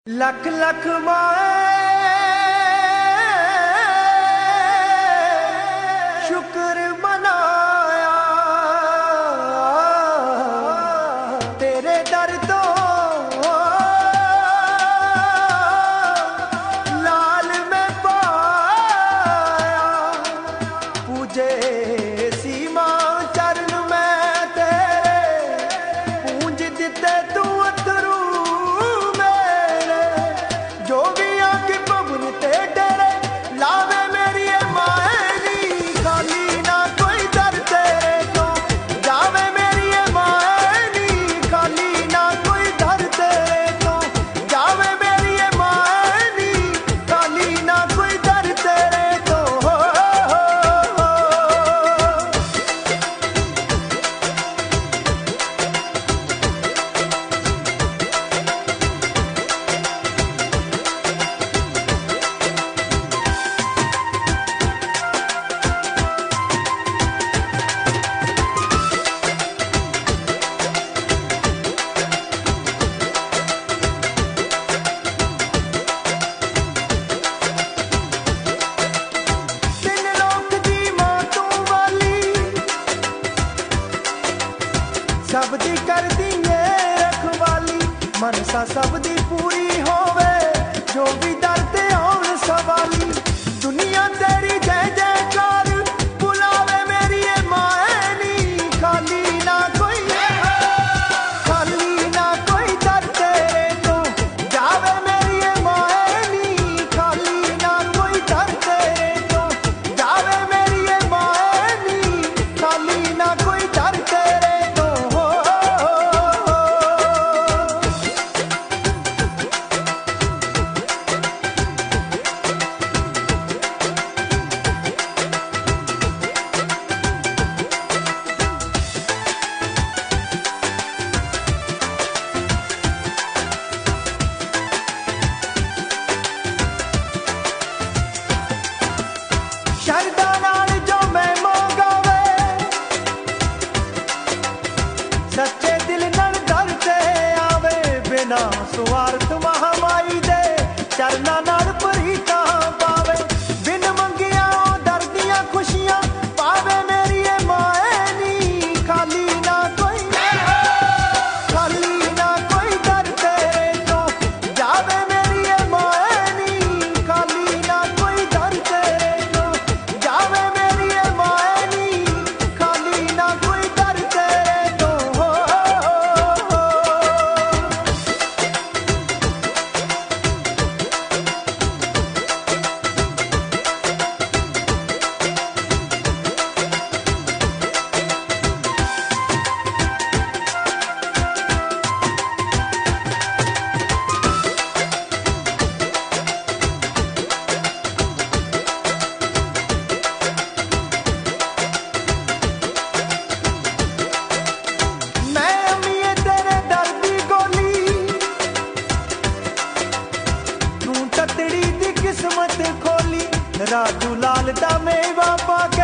लख लख माए शुक्र मनाया तेरे दर तो लाल में पाया पूजे सीमा चरण में तेरे पूंज दिते तू अथरू जो भी आके पवन ते डरे लावे मेरी मायनी खाली ना कोई दर तेरे तो जावे मेरी मायनी खाली ना कोई दर तेरे तो जावे मेरी मायनी खाली ना कोई दर तेरे तो सब दी कर दी रखवाली मनसा सब दी पूरी होवे जो भी दर ते आउण सवाली दुनिया तेरी जय जयकार बुलावे मेरी मायनी खाली ना कोई दर तेरे तो जावे मेरी मायनी खाली ना कोई दर तेरे तो जावे मेरी मायनी खाली ना कोई दर तेरे शरदा नाल जो मैं मंगावे सच्चे दिल नाल दर ते आवे बिना स्वार्थ महामाई दे चरना नाल प्रीता पावे बिन मंगिया दर दियां खुशियां पावे मेरी मायनी खाली ना कोई दर तेरे तो जावे मेरी मायनी खाली ना कोई दर तेरे तो जावे मेरी मायनी खाली ना कोई दर तेरे तो किस्मत खोली राजू लाल दा मेवा पाके